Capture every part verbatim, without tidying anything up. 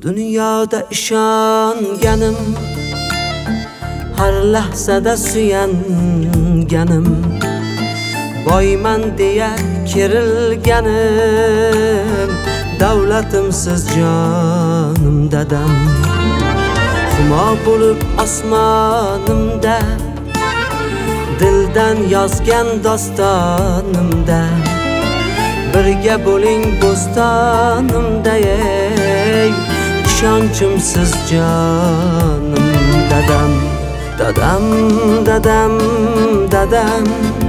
Dunyoda ishonganim, har lahzada suyanganim, boyman deya kerilganim, davlatimsiz jonim dadam. Humo bo'lib osmonimda, dildan yozgan dostonimda, birga bo'ling bo'stonimda, ey ishonchimsiz jonim dadam. Dadam, dadam, dadam,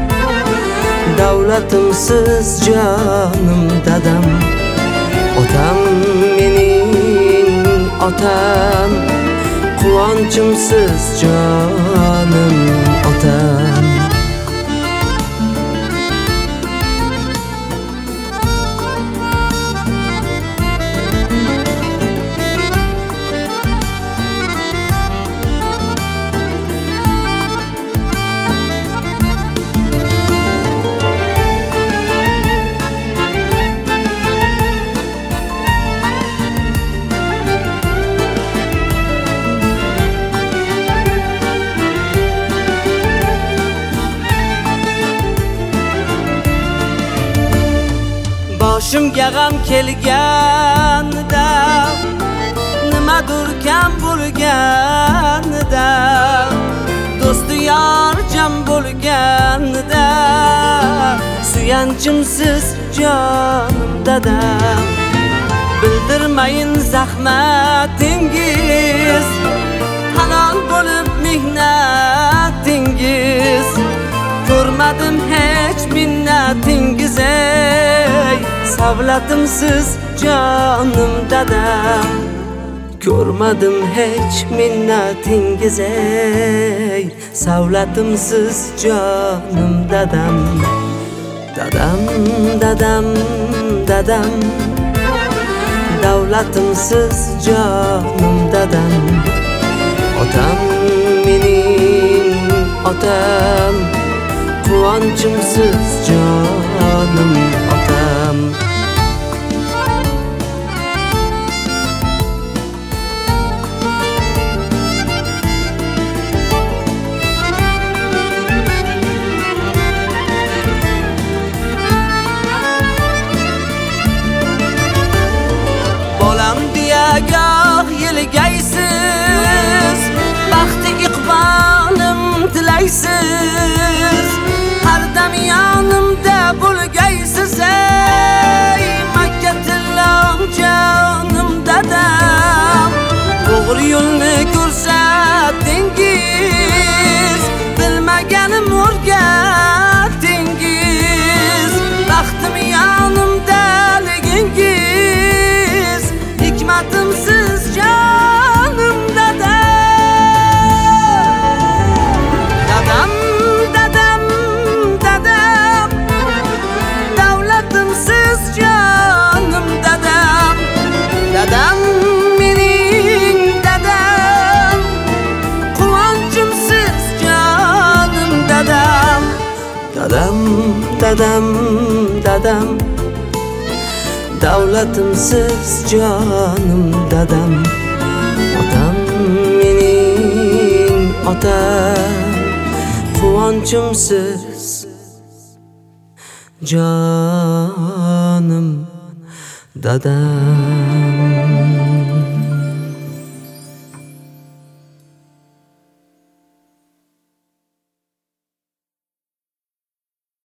davlatimsiz jonim dadam. Otam mening otam, quvonchimsiz jonim otam. Boshimga g'am kelganida, nimadir kam bo'lganida, do'sti yor jam bo'lganida, suyanchimsiz jonim dadam. Bildirmayin zahmatingiz, halol bo'lib mehnatingiz, ko'rmadim hech minnatingiz, ey savlatimsiz jonim dadam. Ko'rmadim hech minnatingiz, ey savlatimsiz jonim dadam. Dadam, dadam, dadam, davlatimsiz jonim dadam. Otam mening otam, quvonchimsiz jonim otam. Bolam deya goh yilgaysiz, baxti iqbolim tilaysiz, har dam yonimda bo'lgaysiz, ey Makka tillam jonim dadam. To'g'ri yo'lni ko'rsatingiz, bilmaganim o'rgatingiz, baxtim yonimdaligingiz, hikmatimsiz jonim dadam. Dadam, dadam, davlatimsiz jonim dadam. Dadam mening dadam, quvonchimsiz jonim dadam. Dadam, dadam, dadam, davlatimsiz jonim dadam. Otam mening otam, quvonchimsiz jonim dadam.